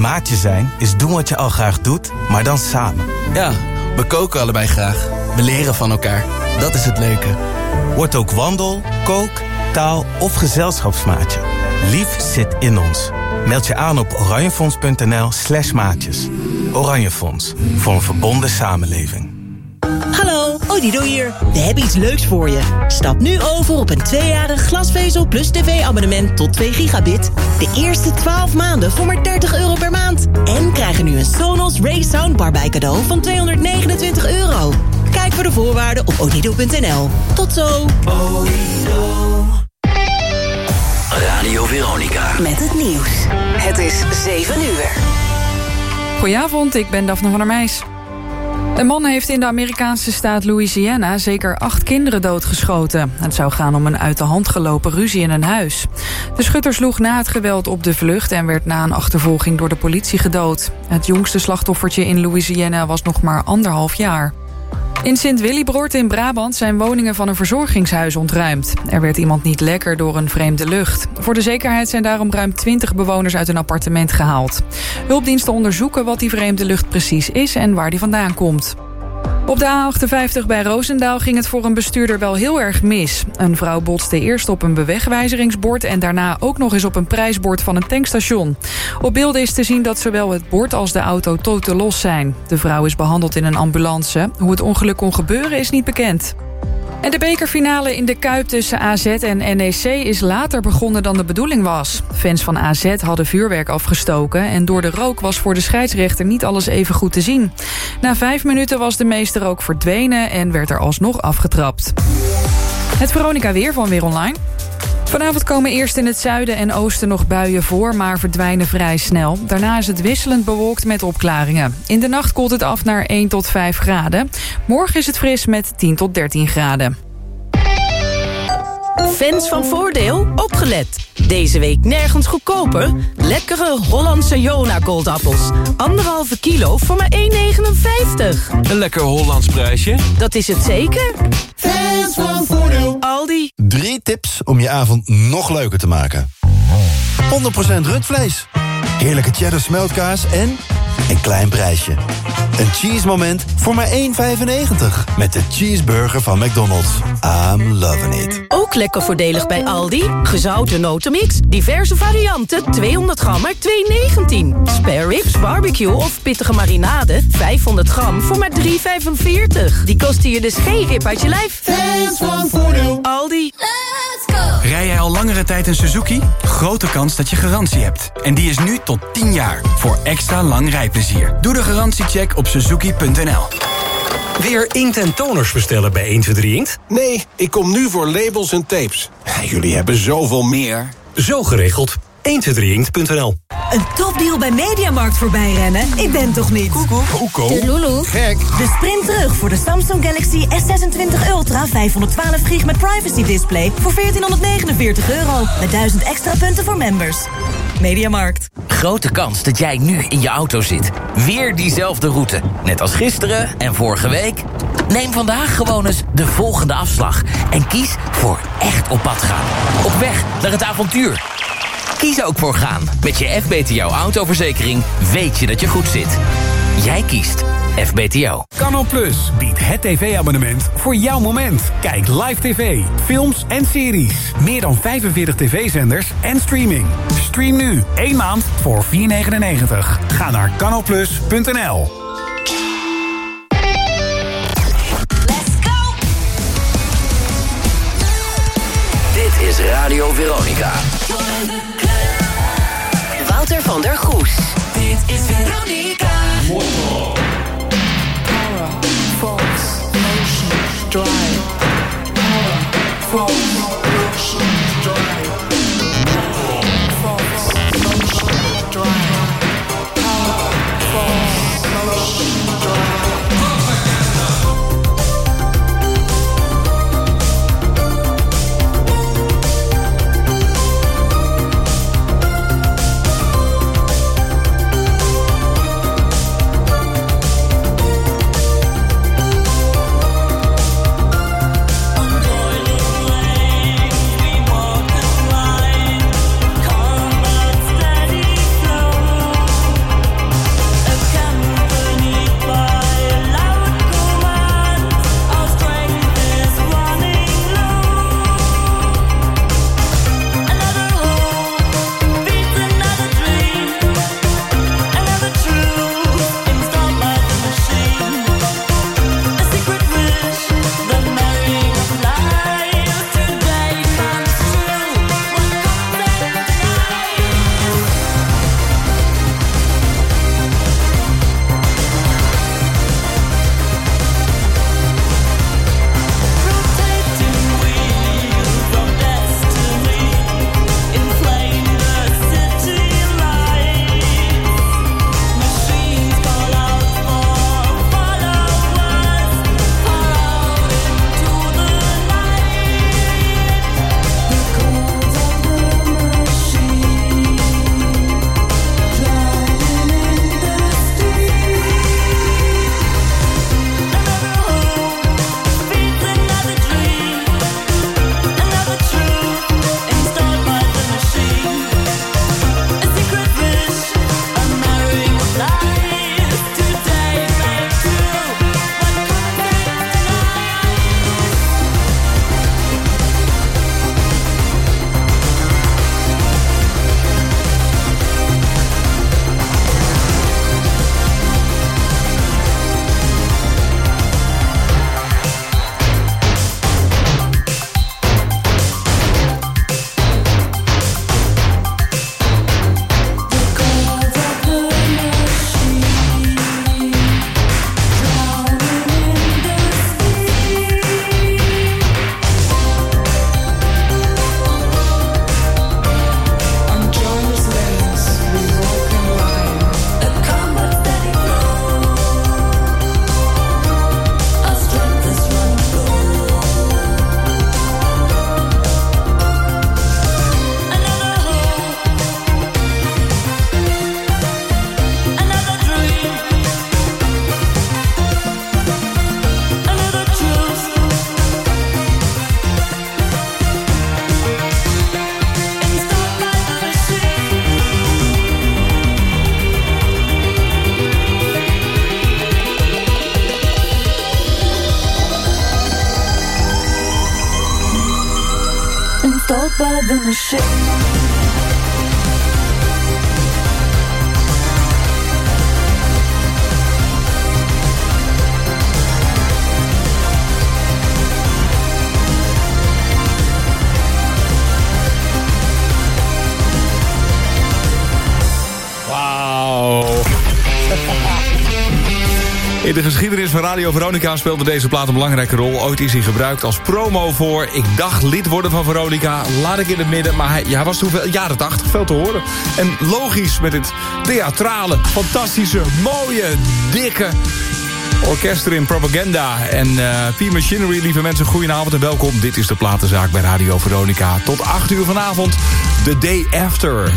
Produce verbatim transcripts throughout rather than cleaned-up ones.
Maatje zijn is doen wat je al graag doet, maar dan samen. Ja, we koken allebei graag. We leren van elkaar. Dat is het leuke. Word ook wandel, kook, taal of gezelschapsmaatje. Lief zit in ons. Meld je aan op oranjefonds.nl slash maatjes. Oranjefonds, voor een verbonden samenleving. Hallo, Odido hier. We hebben iets leuks voor je. Stap nu over op een tweejarig glasvezel plus tv-abonnement tot twee gigabit. De eerste twaalf maanden voor maar dertig euro per maand. En krijg er nu een Sonos Ray Soundbar bij cadeau van tweehonderdnegenentwintig euro. Kijk voor de voorwaarden op odido punt n l. Tot zo. Odido. Radio Veronica. Met het nieuws. Het is zeven uur. Goedenavond, ik ben Daphne van der Meijs. Een man heeft in de Amerikaanse staat Louisiana zeker acht kinderen doodgeschoten. Het zou gaan om een uit de hand gelopen ruzie in een huis. De schutter sloeg na het geweld op de vlucht en werd na een achtervolging door de politie gedood. Het jongste slachtoffertje in Louisiana was nog maar anderhalf jaar. In Sint-Willibroort in Brabant zijn woningen van een verzorgingshuis ontruimd. Er werd iemand niet lekker door een vreemde lucht. Voor de zekerheid zijn daarom ruim twintig bewoners uit een appartement gehaald. Hulpdiensten onderzoeken wat die vreemde lucht precies is en waar die vandaan komt. Op de A achtenvijftig bij Roosendaal ging het voor een bestuurder wel heel erg mis. Een vrouw botste eerst op een bewegwijzeringsbord en daarna ook nog eens op een prijsbord van een tankstation. Op beelden is te zien dat zowel het bord als de auto totaal los zijn. De vrouw is behandeld in een ambulance. Hoe het ongeluk kon gebeuren is niet bekend. En de bekerfinale in de Kuip tussen A Z en N E C is later begonnen dan de bedoeling was. Fans van A Z hadden vuurwerk afgestoken en door de rook was voor de scheidsrechter niet alles even goed te zien. Na vijf minuten was de meeste rook verdwenen en werd er alsnog afgetrapt. Het Veronica weer van Weer Online. Vanavond komen eerst in het zuiden en oosten nog buien voor, maar verdwijnen vrij snel. Daarna is het wisselend bewolkt met opklaringen. In de nacht koelt het af naar één tot vijf graden. Morgen is het fris met tien tot dertien graden. Fans van Voordeel, opgelet. Deze week nergens goedkoper. Lekkere Hollandse Jona Goldappels. Anderhalve kilo voor maar één negenenvijftig. Een lekker Hollands prijsje. Dat is het zeker. Fans van Voordeel. Aldi. Drie tips om je avond nog leuker te maken. honderd procent rundvlees. Heerlijke cheddar smeltkaas en een klein prijsje. Een cheese moment voor maar één vijfennegentig. Met de cheeseburger van McDonald's. I'm loving it. Ook lekker voordelig bij Aldi. Gezouten notenmix, diverse varianten, tweehonderd gram maar twee negentien. Spare ribs, barbecue of pittige marinade, vijfhonderd gram voor maar drie vijfenveertig. Die kosten je dus geen rip uit je lijf. Fans van Voordeel. Aldi. Let's go! Rij jij al langere tijd een Suzuki? Grote kans dat je garantie hebt. En die is nu tot tien jaar. Voor extra lang rijplezier. Doe de garantiecheck op suzuki punt n l. Weer inkt en toners bestellen bij één twee drie Inkt? Nee, ik kom nu voor labels en tapes. Jullie hebben zoveel meer. Zo geregeld. één twee drie inkt punt n l. Een topdeal bij Mediamarkt voorbij rennen? Ik ben toch niet? Koekoek. Coco. Lulu. Gek. De sprint terug voor de Samsung Galaxy S zesentwintig Ultra vijfhonderdtwaalf gig met privacy display voor veertienhonderdnegenenveertig euro. Met duizend extra punten voor members. Mediamarkt. Grote kans dat jij nu in je auto zit. Weer diezelfde route. Net als gisteren en vorige week. Neem vandaag gewoon eens de volgende afslag. En kies voor echt op pad gaan. Op weg naar het avontuur. Kies ook voor gaan. Met je F B T O autoverzekering weet je dat je goed zit. Jij kiest F B T O. Canal Plus biedt het tv-abonnement voor jouw moment. Kijk live tv, films en series. Meer dan vijfenveertig tv-zenders en streaming. Stream nu één maand voor vier negenennegentig. Ga naar canal plus punt n l. Dit is Radio Veronica. Wouter van der Goes. Dit is Veronica. Power, force, motion, drive. Power, force, motion, drive. Force, motion, drive. Power, force, motion, drive. in the shade. In de geschiedenis van Radio Veronica speelde deze plaat een belangrijke rol. Ooit is hij gebruikt als promo voor Ik dacht lid worden van Veronica. Laat ik in het midden, maar hij, ja, hij was toen veel, jaren tachtig, veel te horen. En logisch met het theatrale, fantastische, mooie, dikke orkest in Propaganda en uh, P-Machinery. Lieve mensen, goedenavond en welkom. Dit is de platenzaak bij Radio Veronica. Tot acht uur vanavond, The Day After.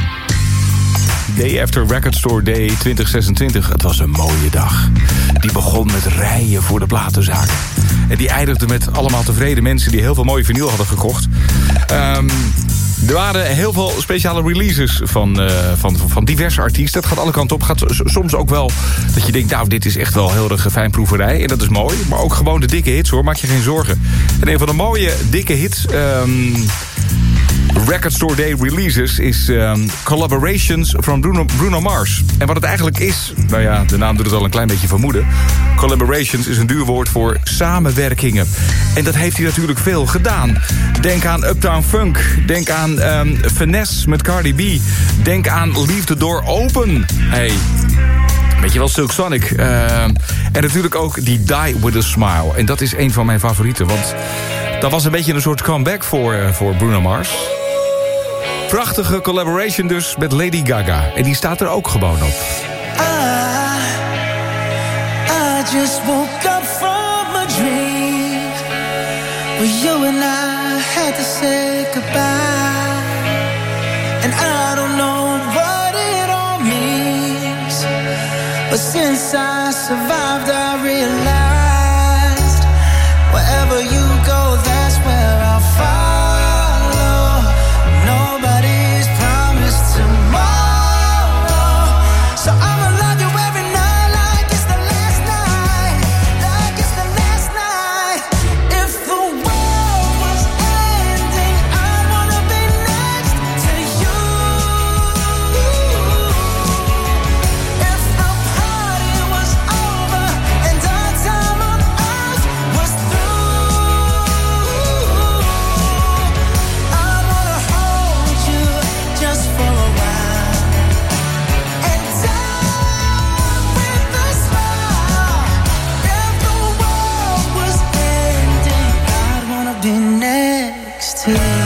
Day After Record Store Day twintig zesentwintig. Het was een mooie dag. Die begon met rijen voor de platenzaak. En die eindigde met allemaal tevreden mensen die heel veel mooie vinyl hadden gekocht. Um, er waren heel veel speciale releases van, uh, van, van diverse artiesten. Het gaat alle kanten op. Het gaat soms ook wel dat je denkt, nou, dit is echt wel heel erg fijnproeverij. En dat is mooi. Maar ook gewoon de dikke hits, hoor. Maak je geen zorgen. En een van de mooie dikke hits... Um, Record Store Day releases is um, Collaborations van Bruno, Bruno Mars. En wat het eigenlijk is, nou ja, de naam doet het al een klein beetje vermoeden. Collaborations is een duur woord voor samenwerkingen. En dat heeft hij natuurlijk veel gedaan. Denk aan Uptown Funk, denk aan um, Finesse met Cardi B. Denk aan Leave the Door Open. Hey, weet je wel, Silk Sonic. Uh, en natuurlijk ook die Die With A Smile. En dat is een van mijn favorieten, want dat was een beetje een soort comeback voor, uh, voor Bruno Mars. Prachtige collaboration dus met Lady Gaga. En die staat er ook gewoon op. I, I just woke up from a dream where you and I had to say goodbye. And I don't know what it all means, but since I survived I realized wherever you go, that's where I'll follow. Nobody's promised tomorrow, so I'ma love you every night like it's the last night, like it's the last night. If the world was ending, I'd wanna be next to you. If the party was over and our time on earth was through, I'd wanna hold you just for a while and die with a smile. If the world was ending, I'd wanna be next to you.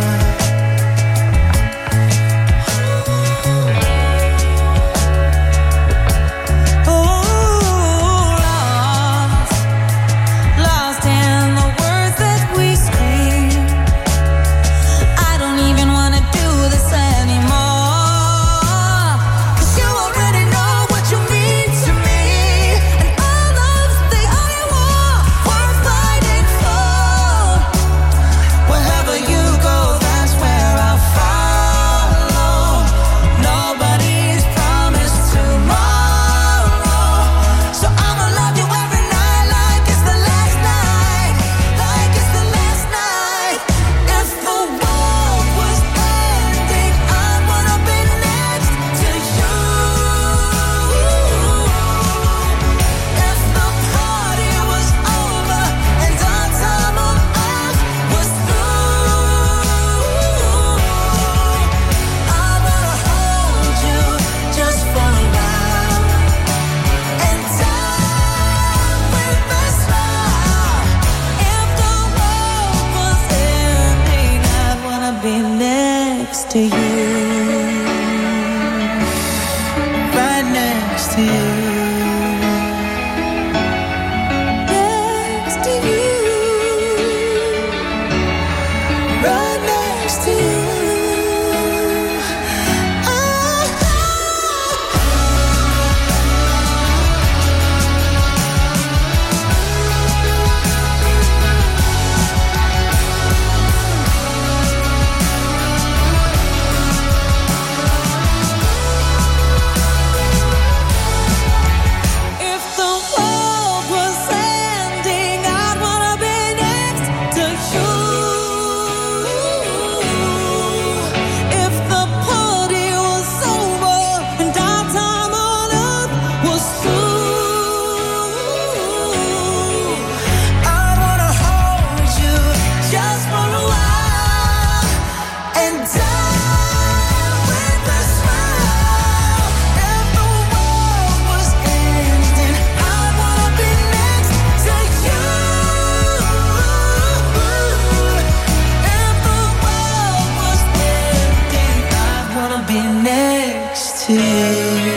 Lost in the words that we scream. I don't even wanna do this anymore, 'cause you already know what you mean to me, and all of the only war worth fighting for. Wherever you go, that's where I'll follow. Nobody's promised tomorrow, so I'ma love you every night like it's the last night, like it's the last night. If the world was ending, I'd wanna be next to you. If the party was over and our time on earth was through, I wanna hold you just for a while and die with a smile. If the world was ending, I'd wanna be next to you, right next to you, next to you, right next to you. next to you.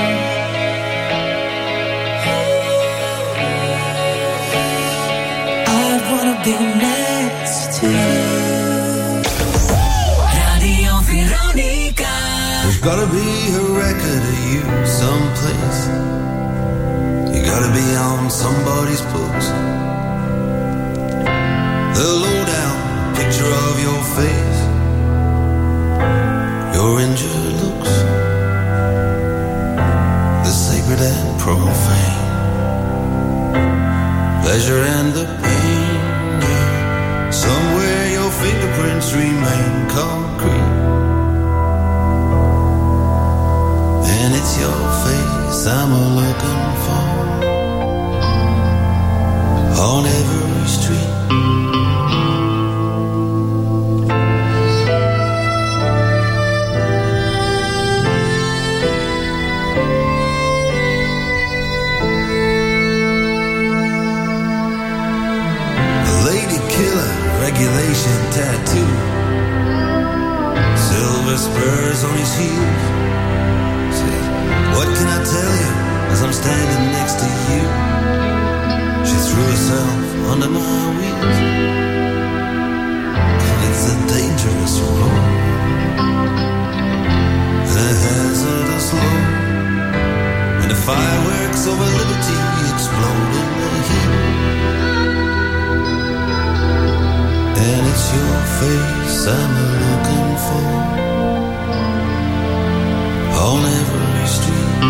I'd wanna be next to you. Radio Veronica. There's gotta be a record of you someplace. You gotta be on somebody's books. The lowdown picture of your face, your injured looks, the sacred and profane, pleasure and the pain. Yeah. Somewhere your fingerprints remain concrete, and it's your face I'm looking for on every street. Regulation tattoo, silver spurs on his heels. Said, what can I tell you as I'm standing next to you? She threw herself under my wheels. And it's a dangerous road, and a hazardous load, and the fireworks over liberty explode in the heat. And it's your face I'm looking for on every street.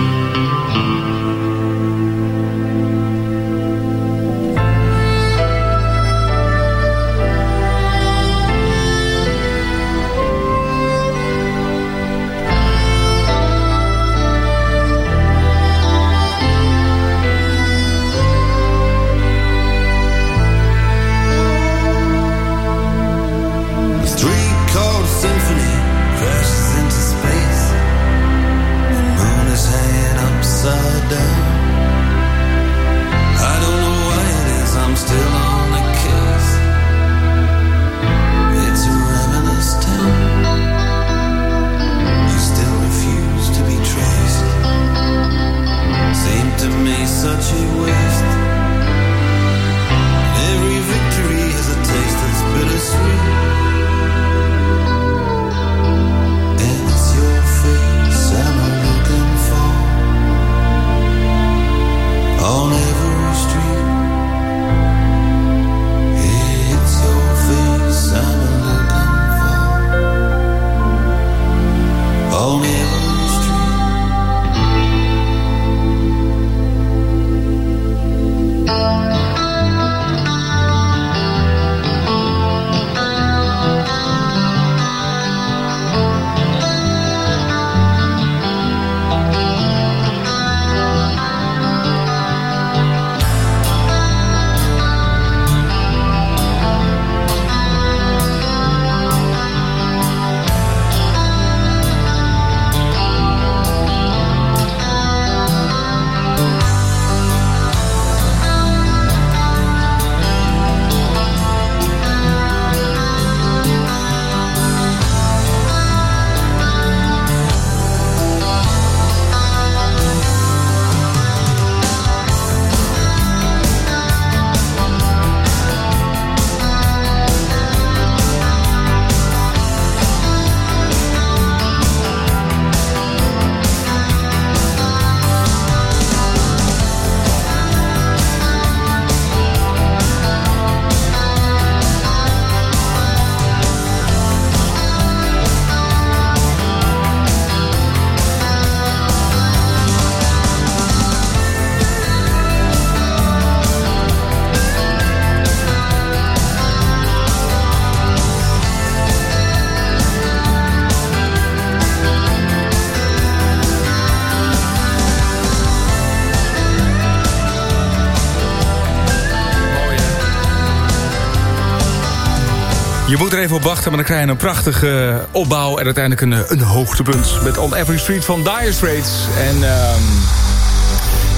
Je moet er even op wachten, maar dan krijg je een prachtige opbouw... en uiteindelijk een, een hoogtepunt met On Every Street van Dire Straits. En um,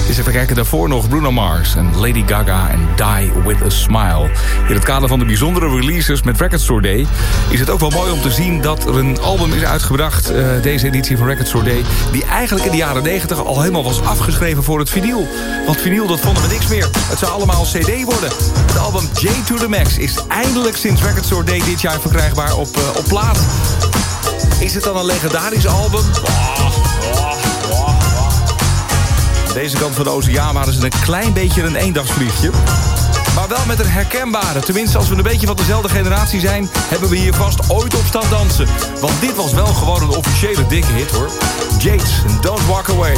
Dus even kijken, daarvoor nog Bruno Mars en Lady Gaga en Die With A Smile. In het kader van de bijzondere releases met Record Store Day is het ook wel mooi om te zien dat er een album is uitgebracht, uh, deze editie van Record Store Day, die eigenlijk in de jaren negentig al helemaal was afgeschreven voor het vinyl. Want vinyl, dat vonden we niks meer. Het zou allemaal C D worden. Het album J to the Max is eindelijk sinds Record Store Day dit jaar verkrijgbaar op, uh, op plaat. Is het dan een legendarisch album? Oh, oh, oh, oh. Aan deze kant van de oceaan waren ze een klein beetje een eendagsvliegje. Maar wel met een herkenbare. Tenminste, als we een beetje van dezelfde generatie zijn, hebben we hier vast ooit op staan dansen. Want dit was wel gewoon een officiële dikke hit, hoor. Jates en Don't Walk Away.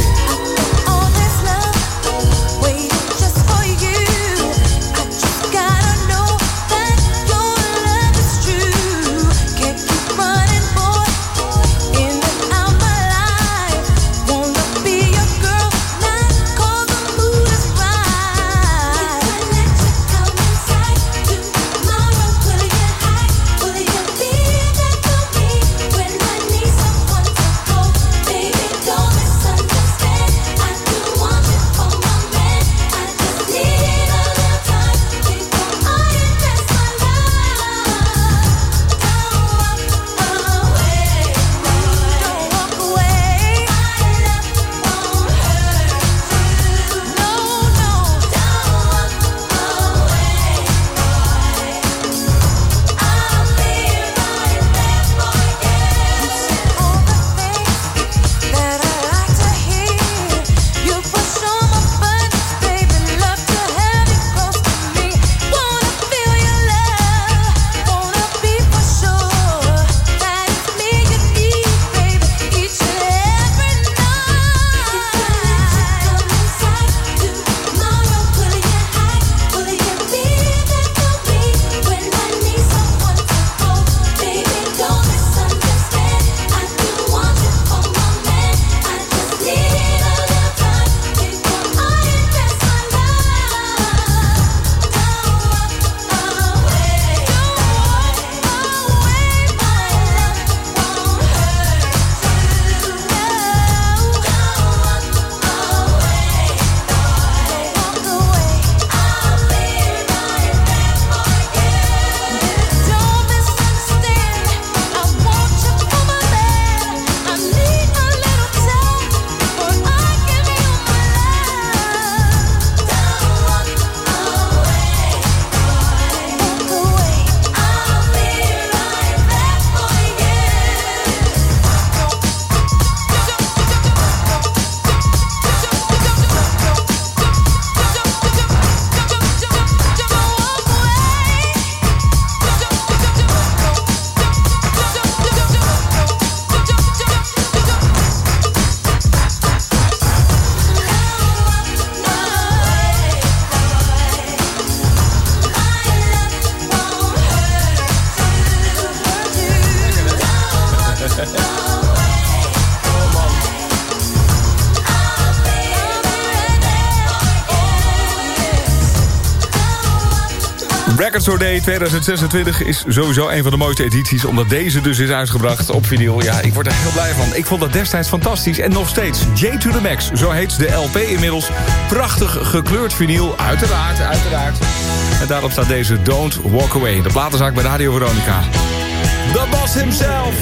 Record Store Day tweeduizend zesentwintig is sowieso een van de mooiste edities, omdat deze dus is uitgebracht op vinyl. Ja, ik word er heel blij van. Ik vond dat destijds fantastisch en nog steeds. J to the Max, zo heet de L P inmiddels. Prachtig gekleurd vinyl, uiteraard, uiteraard. En daarop staat deze Don't Walk Away. De platenzaak bij Radio Veronica. The boss himself,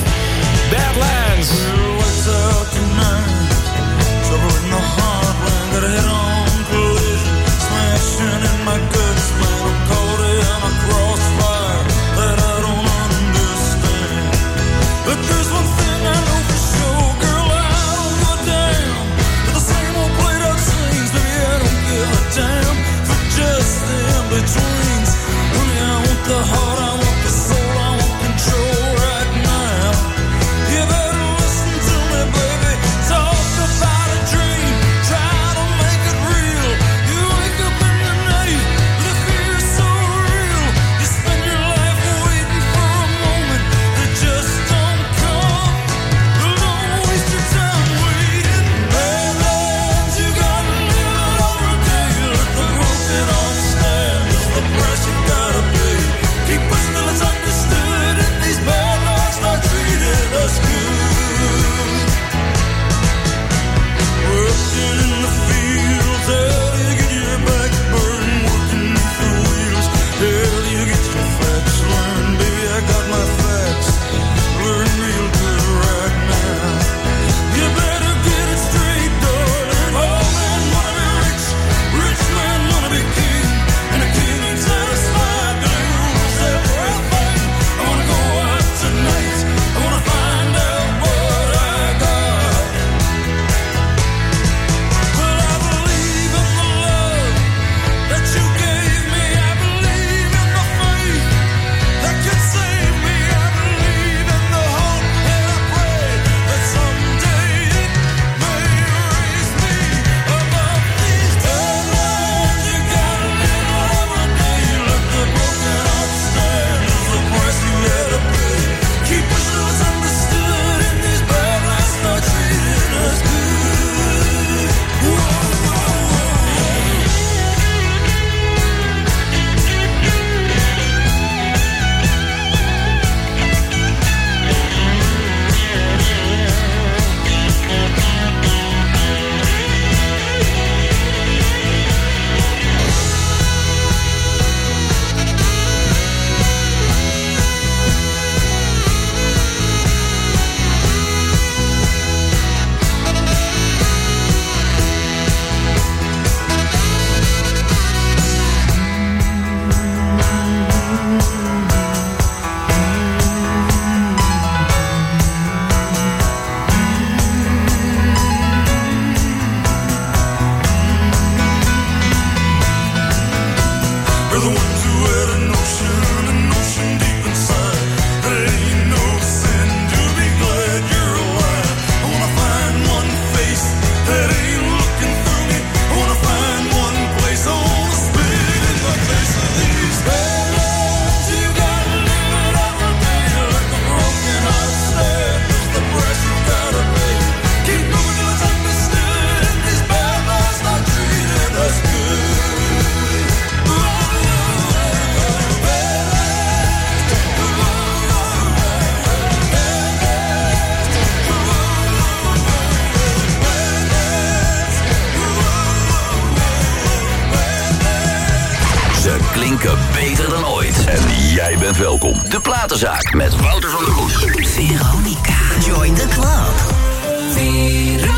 Badlands. Heart, I want the soul, I want control right now. You better listen klinken beter dan ooit. En jij bent welkom. De Platenzaak met Wouter van der Goes. Veronica. Join the club. Veronica.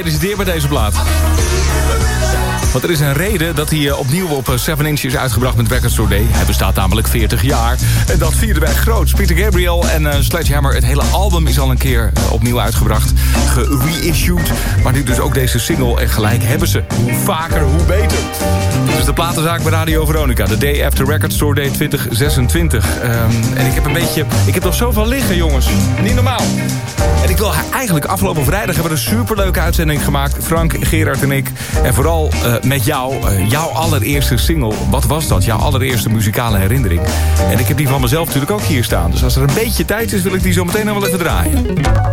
gefeliciteerd met deze plaat. Want er is een reden dat hij opnieuw op seven inch is uitgebracht met Record Store Day. Hij bestaat namelijk veertig jaar. En dat vierden wij groot. Peter Gabriel en uh, Sledgehammer. Het hele album is al een keer uh, opnieuw uitgebracht. Gereissued. Maar nu dus ook deze single. En gelijk hebben ze. Hoe vaker, hoe beter. Dit is de platenzaak bij Radio Veronica. The Day After Record Store Day twintig zesentwintig. Um, en ik heb een beetje... Ik heb nog zoveel liggen, jongens. Niet normaal. En ik wil eigenlijk afgelopen vrijdag hebben we een superleuke uitzending gemaakt. Frank, Gerard en ik. En vooral uh, met jou. Uh, jouw allereerste single. Wat was dat? Jouw allereerste muzikale herinnering. En ik heb die van mezelf natuurlijk ook hier staan. Dus als er een beetje tijd is, wil ik die zo meteen nog wel even draaien.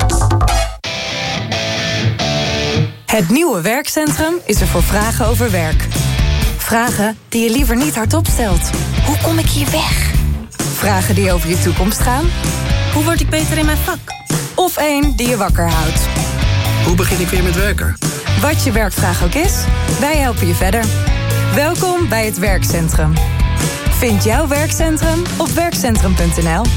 Het nieuwe werkcentrum is er voor vragen over werk. Vragen die je liever niet hardop stelt. Hoe kom ik hier weg? Vragen die over je toekomst gaan. Hoe word ik beter in mijn vak? Of één die je wakker houdt. Hoe begin ik weer met werken? Wat je werkvraag ook is, wij helpen je verder. Welkom bij het werkcentrum. Vind jouw werkcentrum op werkcentrum punt n l.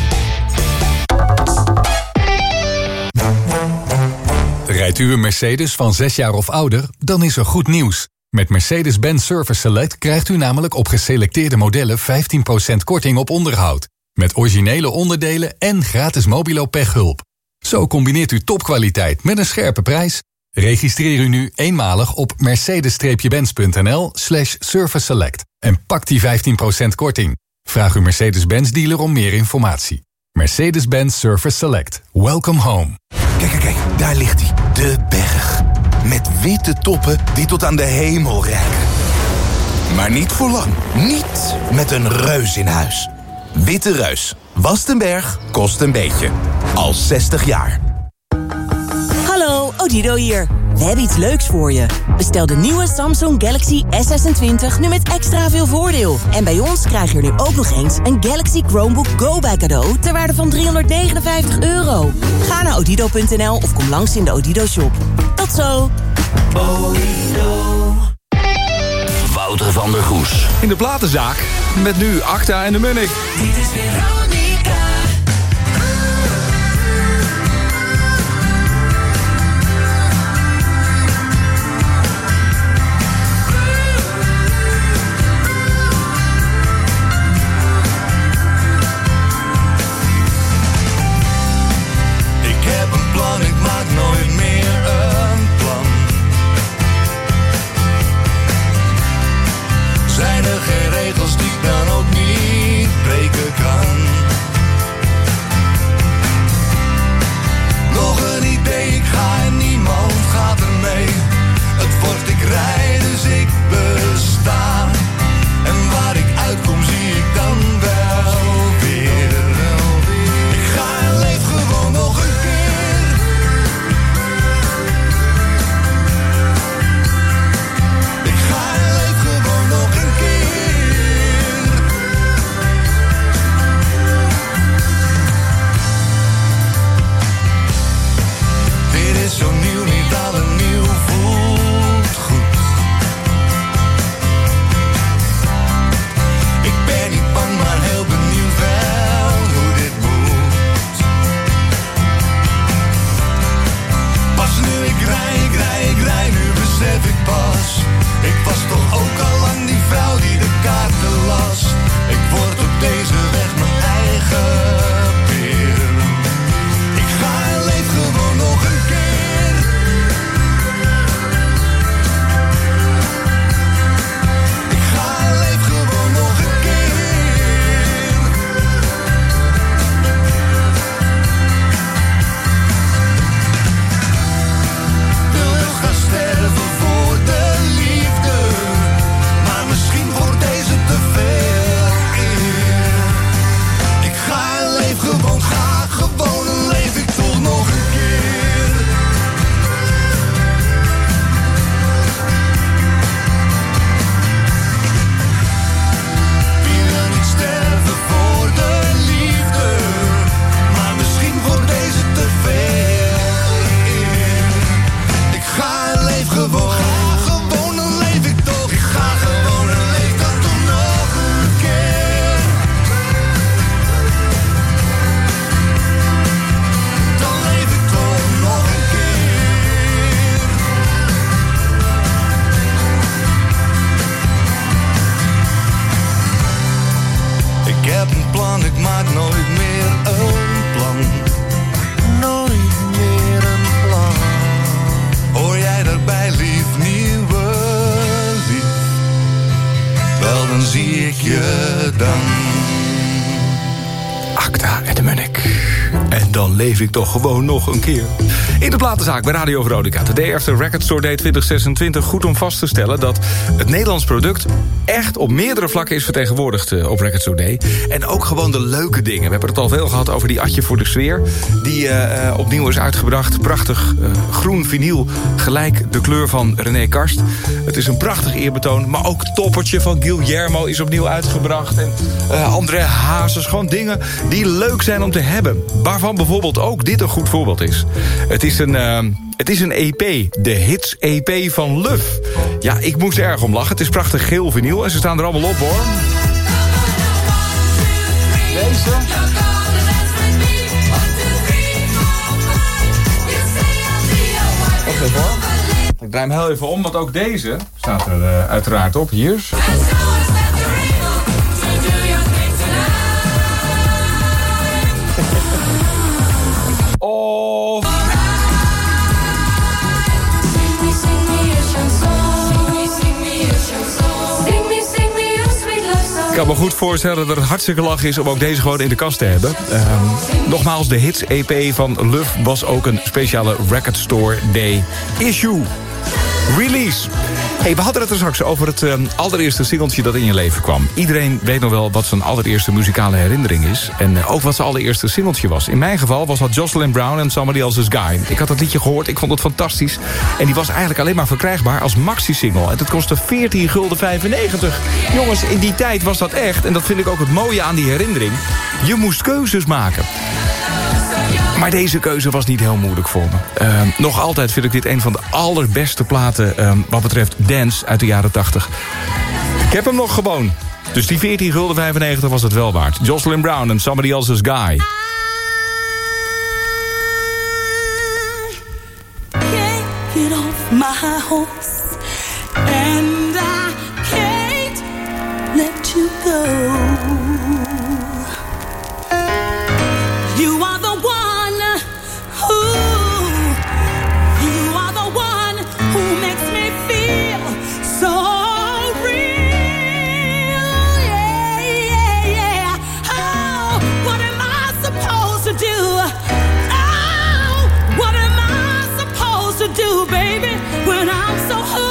Rijdt u een Mercedes van zes jaar of ouder, dan is er goed nieuws. Met Mercedes-Benz Service Select krijgt u namelijk op geselecteerde modellen vijftien procent korting op onderhoud. Met originele onderdelen en gratis mobilo pechhulp. Zo combineert u topkwaliteit met een scherpe prijs. Registreer u nu eenmalig op mercedes-benz punt n l slash service select en pak die vijftien procent korting. Vraag uw Mercedes-Benz dealer om meer informatie. Mercedes-Benz Service Select. Welcome home. Kijk, kijk, kijk, daar ligt hij. De berg. Met witte toppen die tot aan de hemel reiken. Maar niet voor lang. Niet met een reus in huis. Witte Reus. Wast een berg, kost een beetje. Al zestig jaar. Hallo, Odido hier. We hebben iets leuks voor je. Bestel de nieuwe Samsung Galaxy S zesentwintig nu met extra veel voordeel. En bij ons krijg je er nu ook nog eens een Galaxy Chromebook Go bij cadeau ter waarde van driehonderdnegenenvijftig euro. Ga naar odido punt n l of kom langs in de Odido shop. Tot zo. Odido. Wouter van der Goes. In de platenzaak met nu Acta en de Munnik. Dit is Veronica. Ik heb een plan, ik maak nooit meer een plan. Zijn er geen regels die ik dan ook niet breken kan? dan leef ik toch gewoon nog een keer. In de platenzaak bij Radio Veronica. De Day After Record Store Day twintig zesentwintig. Goed om vast te stellen dat het Nederlands product echt op meerdere vlakken is vertegenwoordigd uh, op Record Store Day. En ook gewoon de leuke dingen. We hebben het al veel gehad over die Atje voor de Sfeer. Die uh, uh, opnieuw is uitgebracht. Prachtig uh, groen vinyl. Gelijk de kleur van René Karst. Het is een prachtig eerbetoon. Maar ook Toppertje van Guillermo is opnieuw uitgebracht. En uh, André Hazes. Gewoon dingen die leuk zijn om te hebben. Waarvan bijvoorbeeld ook dit een goed voorbeeld is. Het is een... Uh, Het is een E P, de Hits-E P van Luf. Ja, ik moest er erg om lachen. Het is prachtig geel vinyl en ze staan er allemaal op, hoor. Deze. Wacht even, hoor. Ik draai hem heel even om, want ook deze staat er uh, uiteraard op. Hier. Oh... Ik kan me goed voorstellen dat het hartstikke lach is om ook deze gewoon in de kast te hebben. Uh, nogmaals, de Hits-E P van Luf was ook een speciale Record Store Day issue. Release. Hey, we hadden het er straks over het uh, allereerste singeltje dat in je leven kwam. Iedereen weet nog wel wat zijn allereerste muzikale herinnering is. En uh, ook wat zijn allereerste singeltje was. In mijn geval was dat Jocelyn Brown en Somebody Else's Guy. Ik had dat liedje gehoord, ik vond het fantastisch. En die was eigenlijk alleen maar verkrijgbaar als maxi-single. En het kostte veertien gulden vijfennegentig. Jongens, in die tijd was dat echt. En dat vind ik ook het mooie aan die herinnering. Je moest keuzes maken. Maar deze keuze was niet heel moeilijk voor me. Uh, nog altijd vind ik dit een van de allerbeste platen... Uh, wat betreft dance uit de jaren tachtig. Ik heb hem nog gewoon. Dus die veertien gulden vijfennegentig was het wel waard. Jocelyn Brown en Somebody Else's Guy. Can't get off my horse, and I can't let you go. You are the one who, you are the one who makes me feel so real. Yeah, yeah, yeah. Oh, what am I supposed to do? Oh, what am I supposed to do, baby, when I'm so hurt?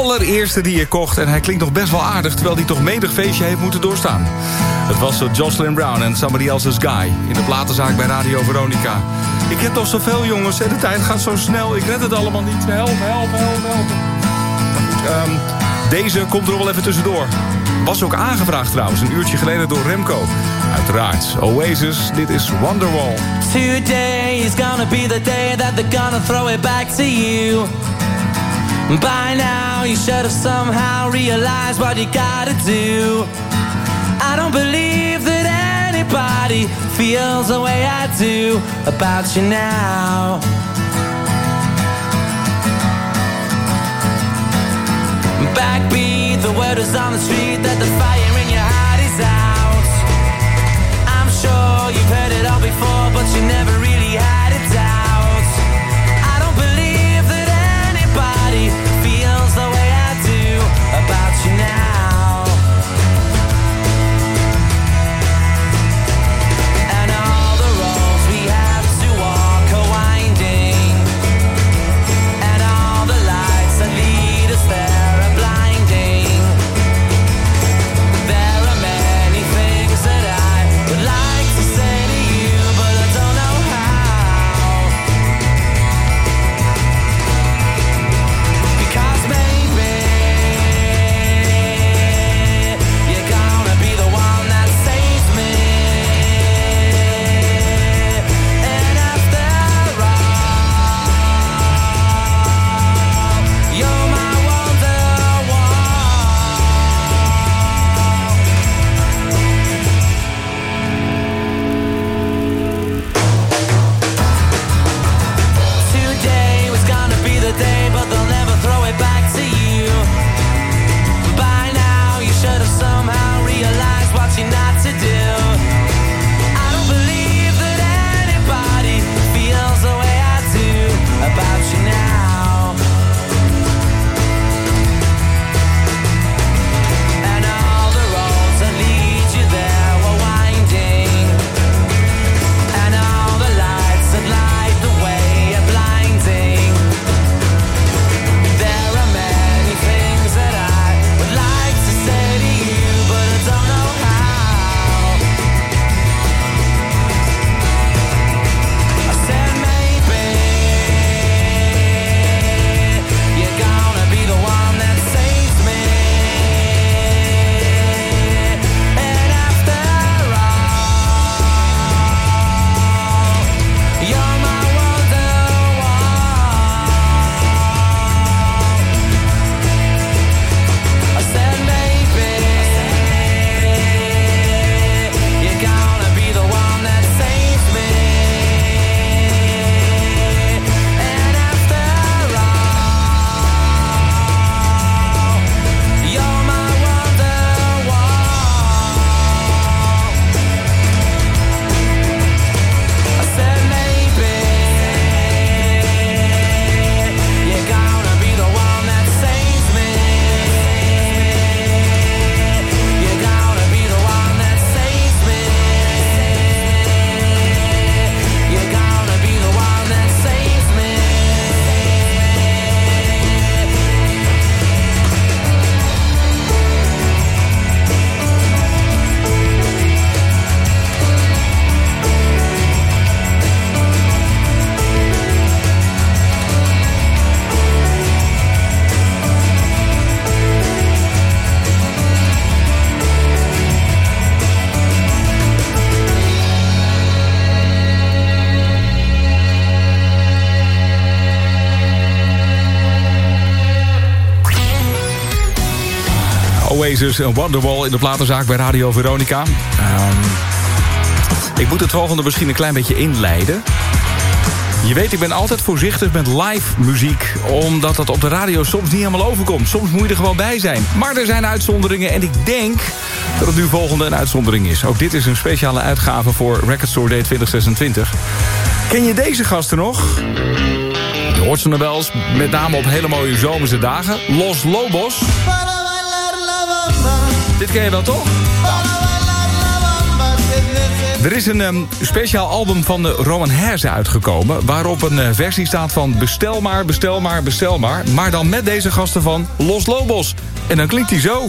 allereerste die je kocht. En hij klinkt nog best wel aardig, terwijl hij toch menig feestje heeft moeten doorstaan. Het was Jocelyn Brown en Somebody Else's Guy. In de platenzaak bij Radio Veronica. Ik heb toch zoveel jongens en de tijd gaat zo snel. Ik red het allemaal niet. Help, help, help, help. Um, deze komt er wel even tussendoor. Was ook aangevraagd trouwens, een uurtje geleden door Remco. Uiteraard, Oasis, dit is Wonderwall. Today is gonna be the day that they're gonna throw it back to you. By now you should have somehow realized what you gotta do. I don't believe that anybody feels the way I do about you now. Backbeat, the word is on the street that the fire in your heart is out. I'm sure you've heard it all before, but you never really had it out. I don't believe that anybody feels the way I do about you now. And all the roads we have to walk are winding, and all the lights that lead us there. Oasis en Wonderwall in de platenzaak bij Radio Veronica. Um, ik moet het volgende misschien een klein beetje inleiden. Je weet, ik ben altijd voorzichtig met live muziek, omdat dat op de radio soms niet helemaal overkomt. Soms moet je er gewoon bij zijn. Maar er zijn uitzonderingen en ik denk dat het nu volgende een uitzondering is. Ook dit is een speciale uitgave voor Record Store Day twintig zesentwintig. Ken je deze gasten nog? Je hoort ze nog wel eens, met name op hele mooie zomerse dagen. Los Lobos. Dit ken je wel, toch? Nou. Er is een um, speciaal album van de Rowan Herse uitgekomen... waarop een uh, versie staat van Bestel maar, bestel maar, bestel maar... maar dan met deze gasten van Los Lobos. En dan klinkt hij zo...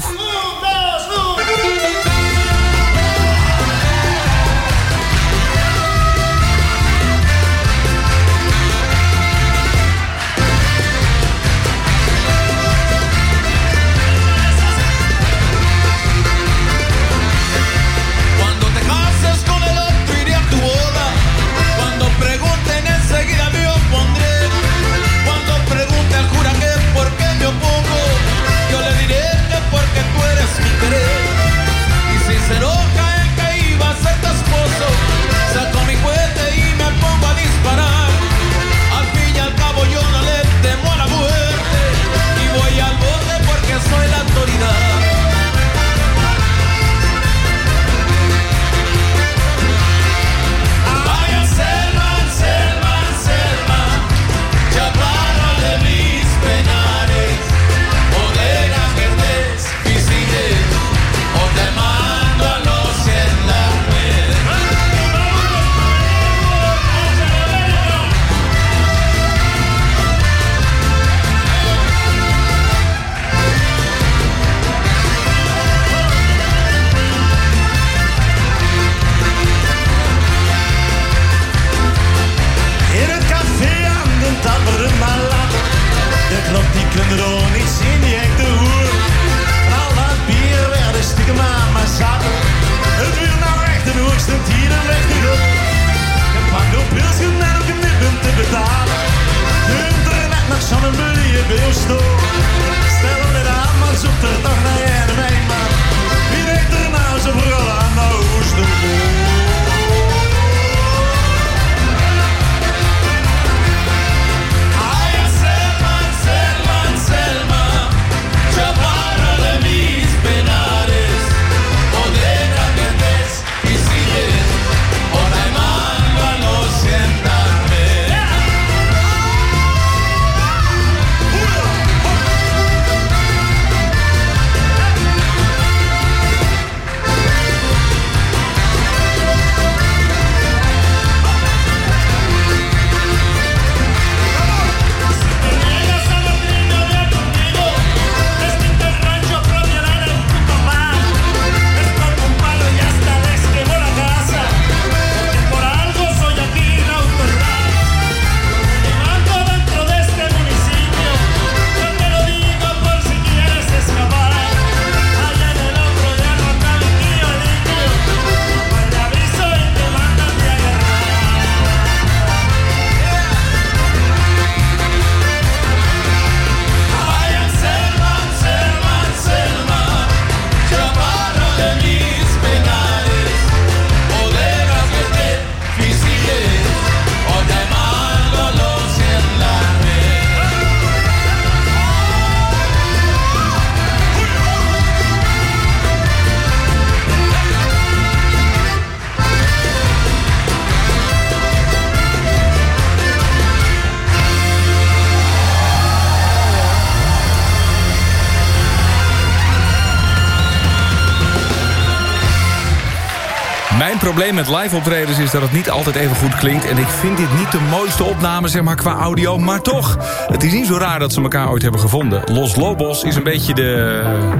Mijn probleem met live optredens is dat het niet altijd even goed klinkt. En ik vind dit niet de mooiste opname, zeg maar, qua audio. Maar toch, het is niet zo raar dat ze elkaar ooit hebben gevonden. Los Lobos is een beetje de...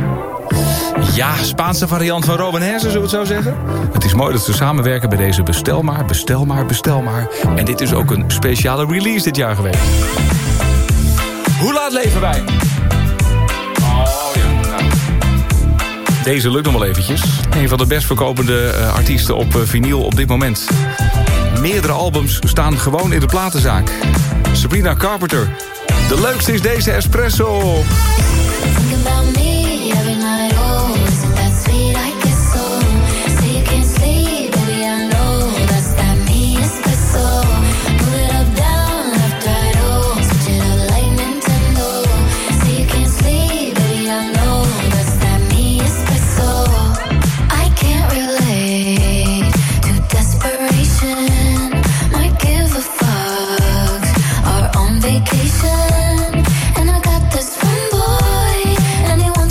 ja, Spaanse variant van Rowan Herse, zullen we het zo zeggen? Het is mooi dat ze samenwerken bij deze Bestel maar, bestel maar, bestel maar. En dit is ook een speciale release dit jaar geweest. Hoe laat leven wij? Oh ja, nou. Deze lukt nog wel eventjes. Een van de best verkopende uh, artiesten op uh, vinyl op dit moment. Meerdere albums staan gewoon in de platenzaak. Sabrina Carpenter. De leukste is deze Espresso. Vacation, and I got this one boy, and he wants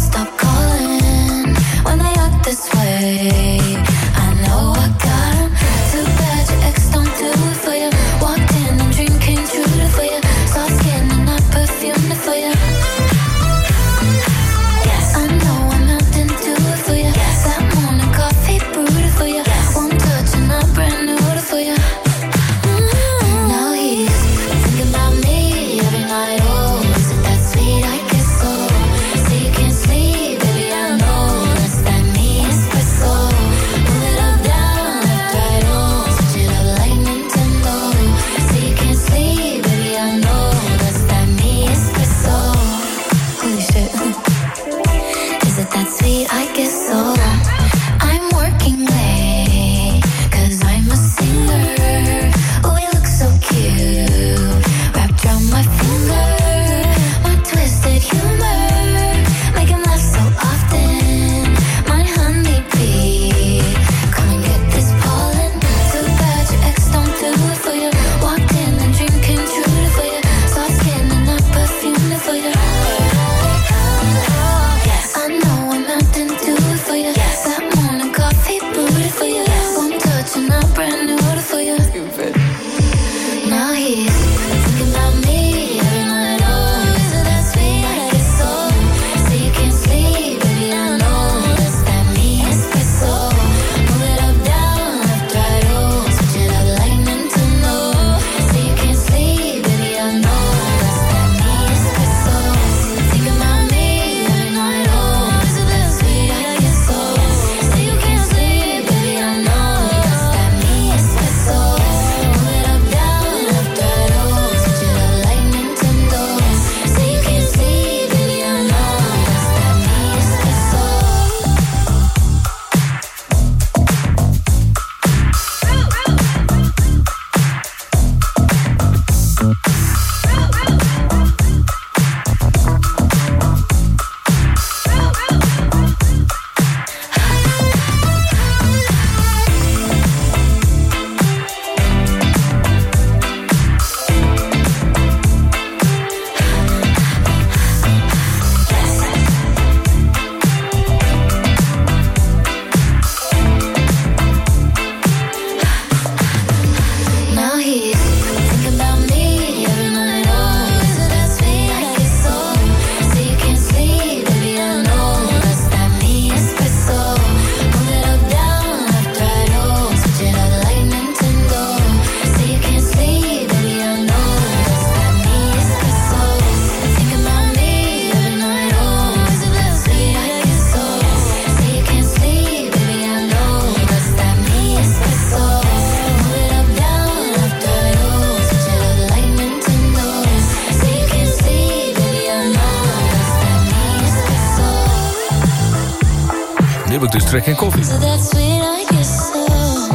Nu heb ik dus trek in koffie. So that's sweet, I guess so.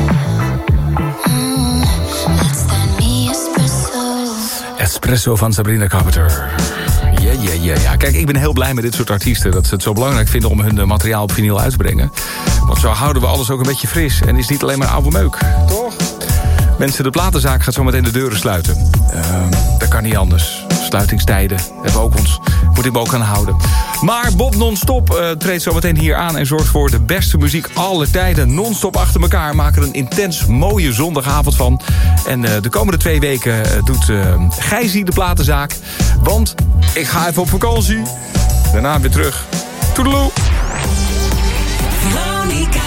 Mm, let's start me espresso. Espresso van Sabrina Carpenter. Ja, ja, ja, ja. Kijk, ik ben heel blij met dit soort artiesten. Dat ze het zo belangrijk vinden om hun uh, materiaal op vinyl uit te brengen. Want zo houden we alles ook een beetje fris. En is niet alleen maar oude meuk. Toch? Mensen, de platenzaak gaat zo meteen de deuren sluiten. Uh, dat kan niet anders. Sluitingstijden hebben we ook ons. Moet ik me ook aan houden. Maar Bob Non-Stop uh, treedt zo meteen hier aan... en zorgt voor de beste muziek aller tijden. Non-stop achter elkaar. Maken er een intens mooie zondagavond van. En uh, de komende twee weken uh, doet uh, Gijzie de platenzaak. Want ik ga even op vakantie. Daarna weer terug. Toedeloe. Veronica.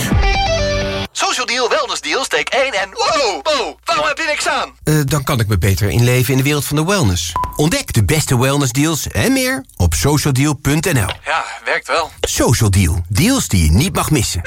Social Deal, Wellness Deal, steek één en... Wow, wow, waarom heb je niks aan? Uh, dan kan ik me beter inleven in de wereld van de wellness. Ontdek de beste wellnessdeals en meer op social deal punt n l. Ja, werkt wel. Social Deal, deals die je niet mag missen.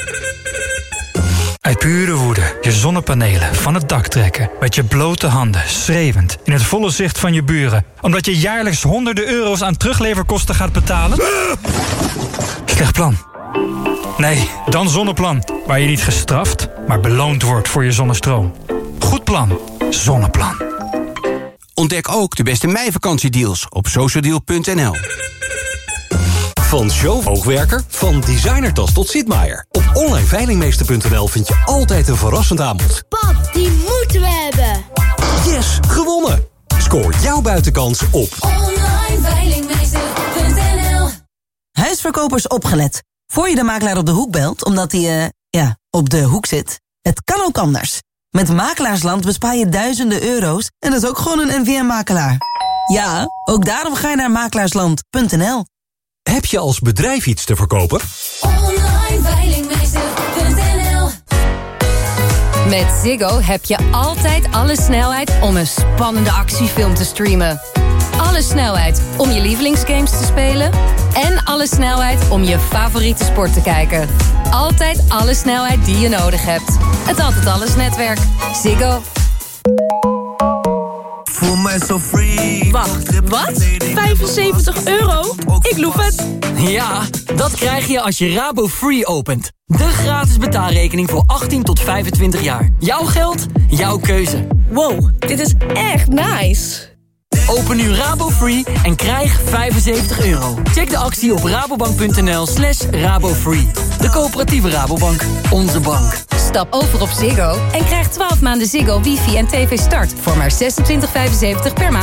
Uit pure woede je zonnepanelen van het dak trekken. Met je blote handen, schreeuwend, in het volle zicht van je buren. Omdat je jaarlijks honderden euro's aan terugleverkosten gaat betalen? Slecht plan. Nee, dan Zonneplan. Waar je niet gestraft, maar beloond wordt voor je zonnestroom. Goed plan. Zonneplan. Ontdek ook de beste meivakantiedeals op social deal punt n l. Van showhoogwerker, van designertas tot Sitmaier. Op online veilingmeester punt n l vind je altijd een verrassend aanbod. Pap, die moeten we hebben. Yes, gewonnen! Scoor jouw buitenkans op online veilingmeester punt n l. Huisverkopers opgelet. Voor je de makelaar op de hoek belt, omdat hij, uh, ja, op de hoek zit. Het kan ook anders. Met Makelaarsland bespaar je duizenden euro's en dat is ook gewoon een N V M-makelaar. Ja, ook daarom ga je naar makelaarsland punt n l. Heb je als bedrijf iets te verkopen? online veilingmeester punt n l. Met Ziggo heb je altijd alle snelheid om een spannende actiefilm te streamen. Alle snelheid om je lievelingsgames te spelen. En alle snelheid om je favoriete sport te kijken. Altijd alle snelheid die je nodig hebt. Het Altijd Alles netwerk. Ziggo. Voel mij zo free. Wacht, wat? vijfenzeventig euro? Ik loef het. Ja, dat krijg je als je Rabo Free opent. De gratis betaalrekening voor achttien tot vijfentwintig jaar. Jouw geld, jouw keuze. Wow, dit is echt nice. Open nu Rabo Free en krijg vijfenzeventig euro. Check de actie op rabobank punt n l slash rabofree. De coöperatieve Rabobank. Onze bank. Stap over op Ziggo en krijg twaalf maanden Ziggo, wifi en tv start voor maar zesentwintig vijfenzeventig per maand.